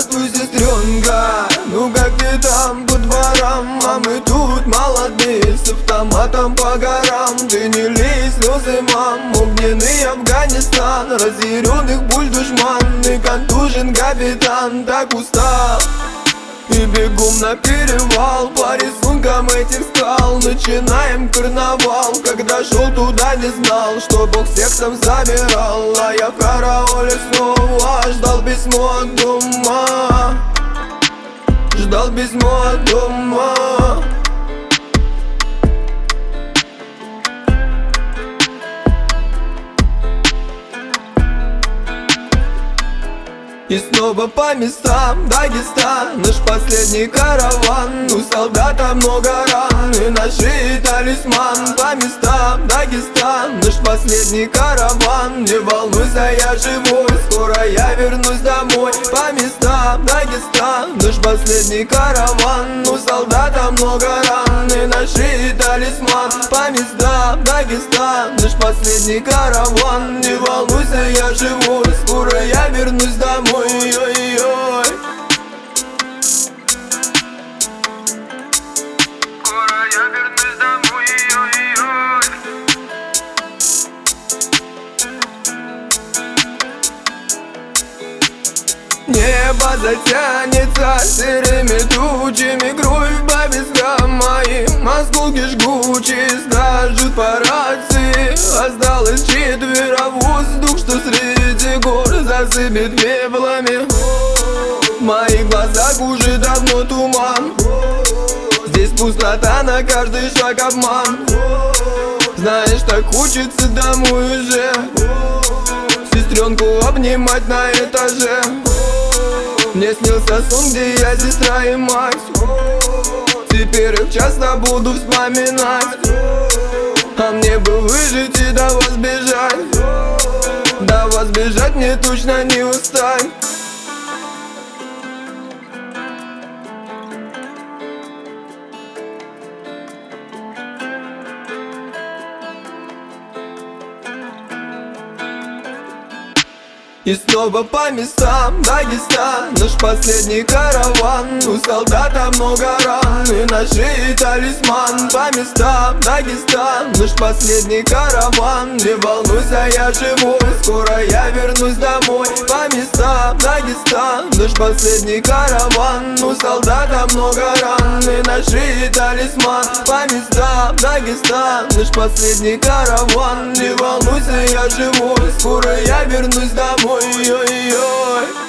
здравствуй, сестренка. Ну как ты там по дворам? А мы тут молодые, с автоматом по горам. Ты не лей слезы, мам. Огненный Афганистан, разъяренных пуль душман. И контужен капитан, так устал. И бегом на перевал по рисункам этих скал. Начинаем карнавал. Когда шел туда, не знал, что Бог всех там забирал. А я в карауле снова ждал письмо от дома. Ждал письмо от дома. И снова по местам Дагестан, наш последний караван. У солдата много ран, и на шее талисман. По местам Дагестан, наш последний караван. Не волнуйся, я живой, скоро я вернусь домой. По местам Дагестан, наш последний караван. У солдата много ран, и на шее талисман. По местам Дагестан, наш последний караван. Не волнуйся, я живой, скоро я вернусь домой. Ой-ой-ой. Скоро я вернусь домой, ой-ой. Небо затянется серыми тучами. Кровь по вискам моим, осколки жгучие скажут по рации. Осталось четверо, воздух, что среди гор засыпет пеплами. В моих глазах уже давно туман. Здесь пустота, на каждый шаг обман. Знаешь, так хочется домой уже. Сестренку обнимать на этаже. Мне снился сон, где я сестра и мать. Теперь их часто буду вспоминать. А мне бы выжить и до вас бежать. До вас бежать мне точно не устать. И снова по местам Дагестан, наш последний караван. У солдата много ран, и на шее талисман. По местам Дагестан, наш последний караван. Не волнуйся, я живой, скоро я вернусь домой. По местам Дагестан, наш последний караван. У солдата много ран, и на шее талисман. По местам Дагестан, наш последний караван. Не волнуйся, я живой, скоро я вернусь домой. Ой-ой-ой.